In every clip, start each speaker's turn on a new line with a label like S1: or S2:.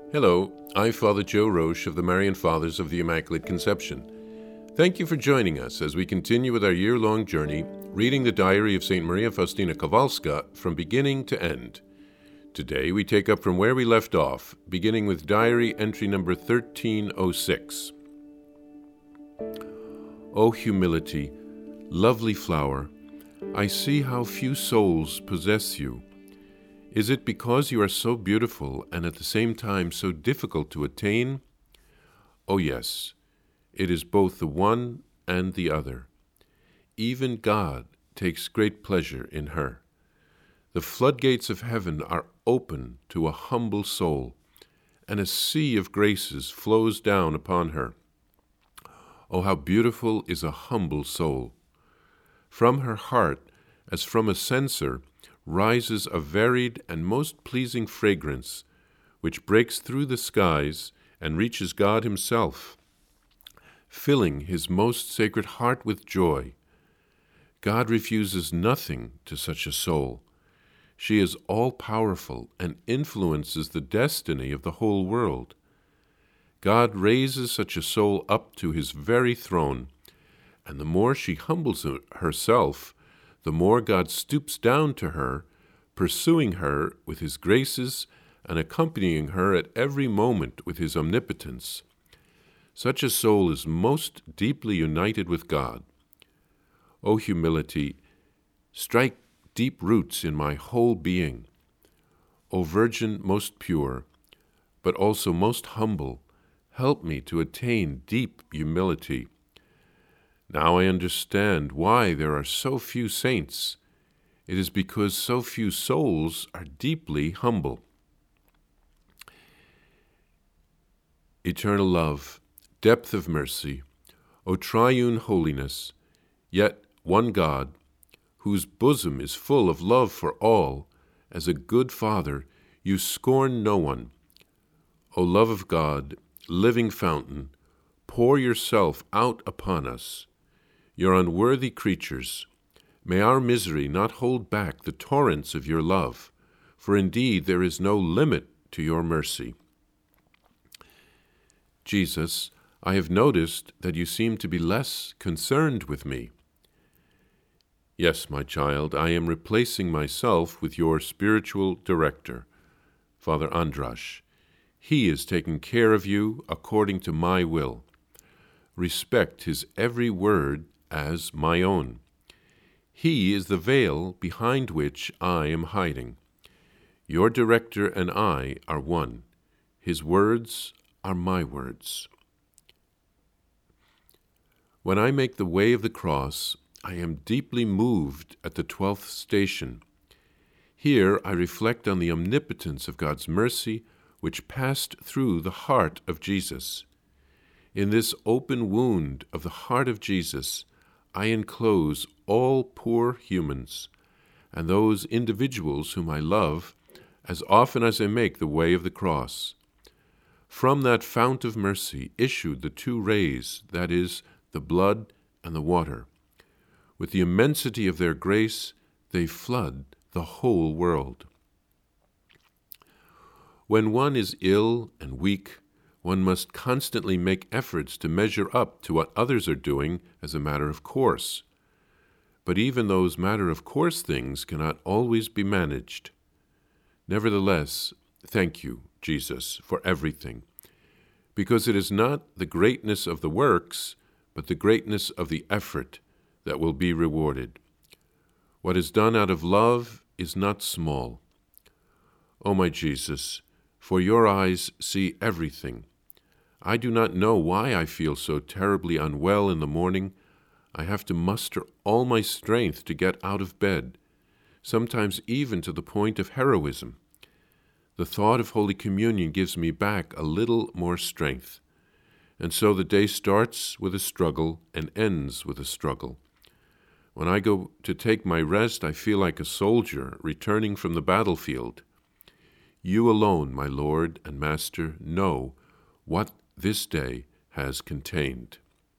S1: Hello, I'm Father Joe Roche of the Marian Fathers of the Immaculate Conception. Thank you for joining us as we continue with our year-long journey, reading the diary of St. Maria Faustina Kowalska from beginning to end. Today we take up from where we left off, beginning with diary entry number 1306. O humility, lovely flower, I see how few souls possess you. Is it because you are so beautiful and at the same time so difficult to attain? Oh yes, it is both the one and the other. Even God takes great pleasure in her. The floodgates of heaven are open to a humble soul, and a sea of graces flows down upon her. Oh, how beautiful is a humble soul! From her heart, as from a censer, rises a varied and most pleasing fragrance, which breaks through the skies and reaches God himself, filling his most sacred heart with joy. God refuses nothing to such a soul. She is all-powerful and influences the destiny of the whole world. God raises such a soul up to his very throne, and the more she humbles herself, the more God stoops down to her, pursuing her with his graces and accompanying her at every moment with his omnipotence. Such a soul is most deeply united with God. O humility, strike deep roots in my whole being. O Virgin most pure, but also most humble, help me to attain deep humility. Now I understand why there are so few saints. It is because so few souls are deeply humble. Eternal love, depth of mercy, O triune holiness, yet one God, whose bosom is full of love for all, as a good Father, you scorn no one. O love of God, living fountain, pour yourself out upon us. Your unworthy creatures, may our misery not hold back the torrents of your love, for indeed there is no limit to your mercy. Jesus, I have noticed that you seem to be less concerned with me. Yes, my child, I am replacing myself with your spiritual director, Father Andrasz. He is taking care of you according to my will. Respect his every word as my own. He is the veil behind which I am hiding. Your director and I are one. His words are my words. When I make the way of the cross, I am deeply moved at the 12th station. Here I reflect on the omnipotence of God's mercy, which passed through the heart of Jesus. In this open wound of the heart of Jesus, I enclose all poor humans, and those individuals whom I love, as often as I make the way of the cross. From that fount of mercy issued the two rays, that is, the blood and the water. With the immensity of their grace, they flood the whole world. When one is ill and weak, one must constantly make efforts to measure up to what others are doing as a matter of course. But even those matter-of-course things cannot always be managed. Nevertheless, thank you, Jesus, for everything, because it is not the greatness of the works, but the greatness of the effort that will be rewarded. What is done out of love is not small. O my Jesus, for your eyes see everything. I do not know why I feel so terribly unwell in the morning. I have to muster all my strength to get out of bed, sometimes even to the point of heroism. The thought of Holy Communion gives me back a little more strength, and so the day starts with a struggle and ends with a struggle. When I go to take my rest, I feel like a soldier returning from the battlefield. You alone, my Lord and Master, know what this day has contained.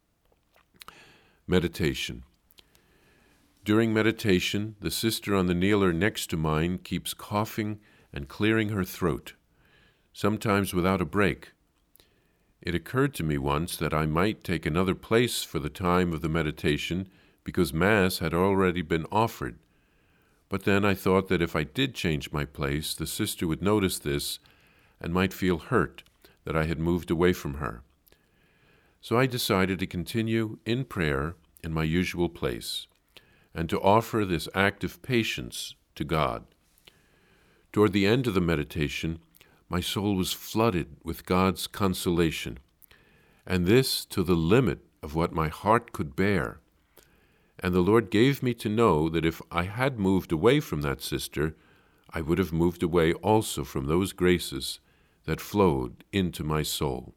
S1: Meditation. During meditation, the sister on the kneeler next to mine keeps coughing and clearing her throat. sometimes without a break. It occurred to me once that I might take another place for the time of the meditation because Mass had already been offered. But then I thought that if I did change my place, the sister would notice this and might feel hurt that I had moved away from her. So I decided to continue in prayer in my usual place and to offer this act of patience to God. Toward the end of the meditation, my soul was flooded with God's consolation, and this to the limit of what my heart could bear. And the Lord gave me to know that if I had moved away from that sister, I would have moved away also from those graces that flowed into my soul.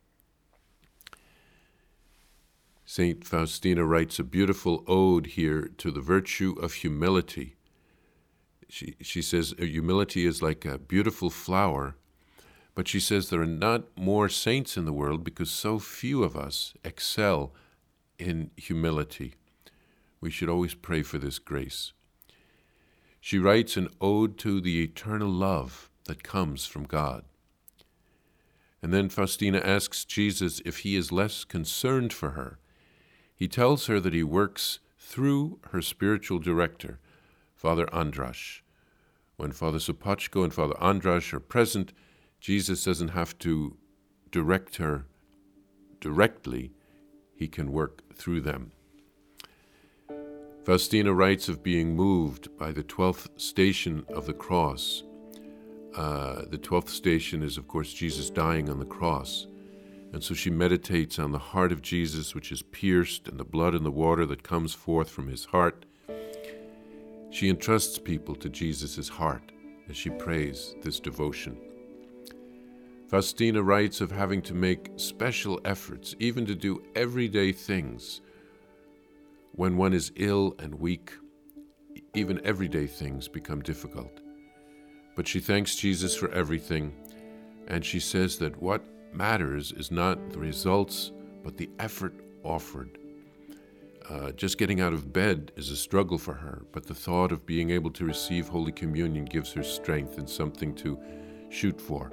S1: Saint Faustina writes a beautiful ode here to the virtue of humility. She says humility is like a beautiful flower, but she says there are not more saints in the world because so few of us excel in humility. We should always pray for this grace. She writes an ode to the eternal love that comes from God. And then Faustina asks Jesus if he is less concerned for her. He tells her that he works through her spiritual director, Father Andras. When Father Sopoćko and Father Andras are present, Jesus doesn't have to direct her directly. He can work through them. Faustina writes of being moved by the 12th station of the cross. The 12th station is, of course, Jesus dying on the cross. And so she meditates on the heart of Jesus, which is pierced, and the blood and the water that comes forth from his heart. She entrusts people to Jesus' heart as she prays this devotion. Faustina writes of having to make special efforts, even to do everyday things. When one is ill and weak, even everyday things become difficult. But she thanks Jesus for everything, and she says that what matters is not the results, but the effort offered. Just getting out of bed is a struggle for her, but the thought of being able to receive Holy Communion gives her strength and something to shoot for.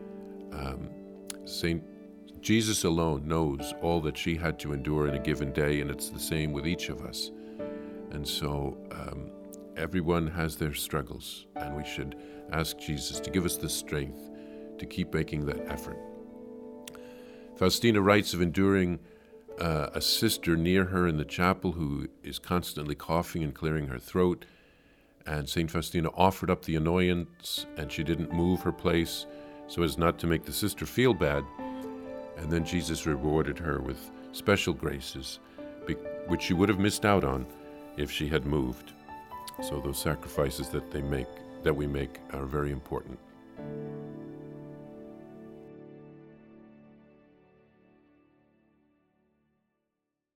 S1: Saint Jesus alone knows all that she had to endure in a given day, and it's the same with each of us. And so everyone has their struggles, and we should ask Jesus to give us the strength to keep making that effort. Faustina writes of enduring a sister near her in the chapel who is constantly coughing and clearing her throat, and St. Faustina offered up the annoyance, and she didn't move her place so as not to make the sister feel bad. And then Jesus rewarded her with special graces, which she would have missed out on if she had moved. So those sacrifices that we make are very important.